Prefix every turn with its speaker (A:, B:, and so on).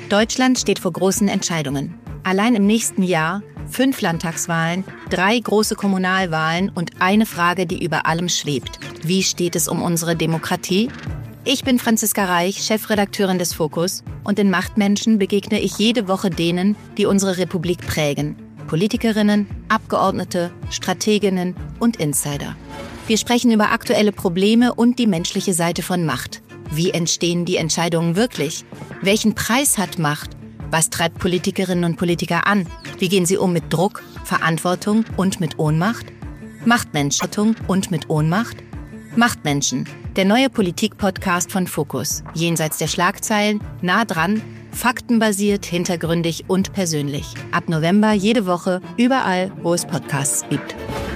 A: Deutschland steht vor großen Entscheidungen. Allein im nächsten Jahr 5 Landtagswahlen, 3 große Kommunalwahlen und eine Frage, die über allem schwebt. Wie steht es um unsere Demokratie? Ich bin Franziska Reich, Chefredakteurin des Fokus, und in Machtmenschen begegne ich jede Woche denen, die unsere Republik prägen. Politikerinnen, Abgeordnete, Strateginnen und Insider. Wir sprechen über aktuelle Probleme und die menschliche Seite von Macht. Wie entstehen die Entscheidungen wirklich? Welchen Preis hat Macht? Was treibt Politikerinnen und Politiker an? Wie gehen sie um mit Druck, Verantwortung und mit Ohnmacht? Machtmenschen und mit Ohnmacht? Machtmenschen, der neue Politik-Podcast von Fokus. Jenseits der Schlagzeilen, nah dran, faktenbasiert, hintergründig und persönlich. Ab November jede Woche, überall, wo es Podcasts gibt.